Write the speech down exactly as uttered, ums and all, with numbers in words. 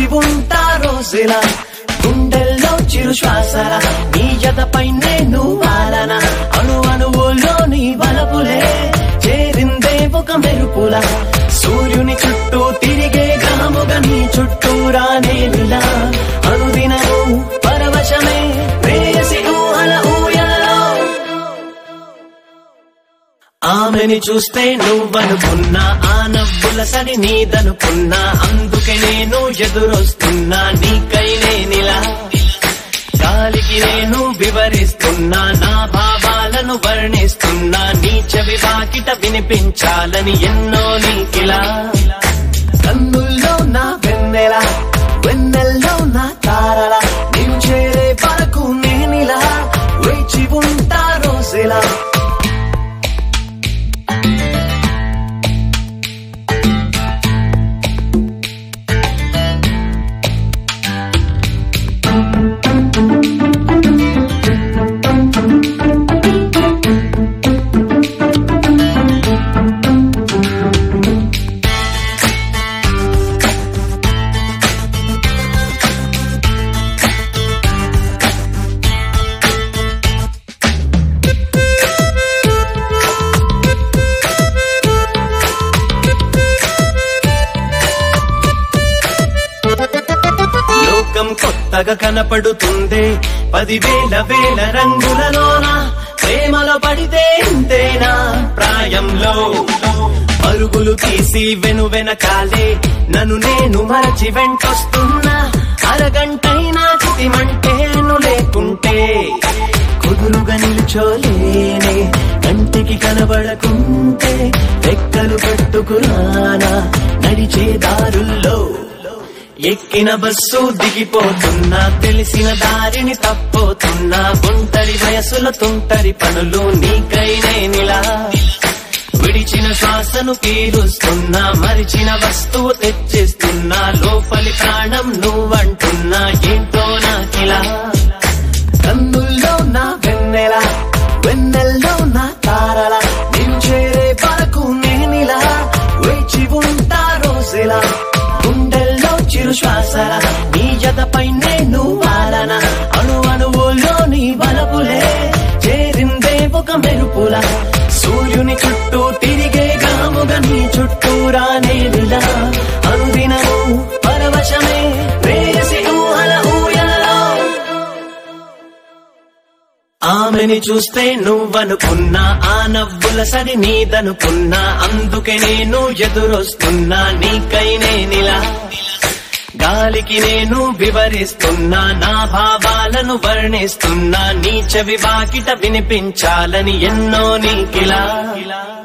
ఉంటా రోజులా గుండెల్లో చిరు శ్వాసల నీ జతపై నేను వాలన అణు అణువులో నీ వలపులే చేరిందే ఒక మెరుపుల సూర్యుని చుట్టూ తిరిగే గ్రాముగా నీ చుట్టూరా నేనిలా అనుదినము పరవశమే ప్రేయసి ఊహల ఊయలలో ఆమెని చూస్తే నువ్వనుకున్నా ఆ నవ్వుల సరి నీదనుకున్నా అందుకే నేను ఎదురొస్తున్నా నీకై నేనిలా గాలికి నేను వివరిస్తున్నా నా భావాలను వర్ణిస్తున్నా నీ చెవి వాకిట వినిపించాలని ఎన్నో నీకిలా కన్నుల్లో నా వెన్నెల వెన్నెల్లో నా తారల నేను చేరే వరకు నేనిలా వేచి ఉంటా రోజులా కొత్తగా కనపడుతుందే పదివేల వేల రంగులలోన ప్రేమలో పడితే ఇంతేనా ప్రాయంలో పరుగులు తీసి వెను వెనకాలే నన్ను నేను మరచి వెంటొస్తున్నా అరగంటైనా చితిమంటేను లేకుంటే కుదురుగా నిల్చోలేనే కంటికి కనబడకుంటే రెక్కలు కట్టుకురానా నడిచే దారుల్లో ఎక్కిన బస్సు దిగిపోతున్నా తెలిసిన దారిని తప్పోతున్నా ఒంటరి వయసుల తుంటరి పనులు నీకై నేనిలా విడిచిన శ్వాసను పీలుస్తున్నా మరిచిన వస్తువు తెచ్చిస్తున్నా లోపలి ప్రాణం నువ్వంటున్నా ఏంటో నాకిలా కన్నుల్లో నా వెన్నెల వెన్నెల్లో నా తారల నేను చేరే వరకు నేనిలా వేచి ఉంటా రోజులా గుండెల్లో చిరు శ్వాసల నీ జతపై నేను వాలన అణు అణువులో నీ వలపులే చేరిందే ఒక మెరుపుల సూర్యుని చుట్టూ తిరిగే గ్రాముగా నీ చుట్టూరా నేనిలా అనుదినము పరవశమే ప్రేయసి ఊహల ఊయలలో ఆమెని చూస్తే నువ్వనుకున్నా ఆ నవ్వుల సరి నీదనుకున్నా అందుకే నేను ఎదురొస్తున్నా నీకై నేనిలా గాలికి నేను వివరిస్తున్నా నా భావాలను వర్ణిస్తున్నా నీ చెవి వాకిట వినిపించాలని ఎన్నో నీకిలా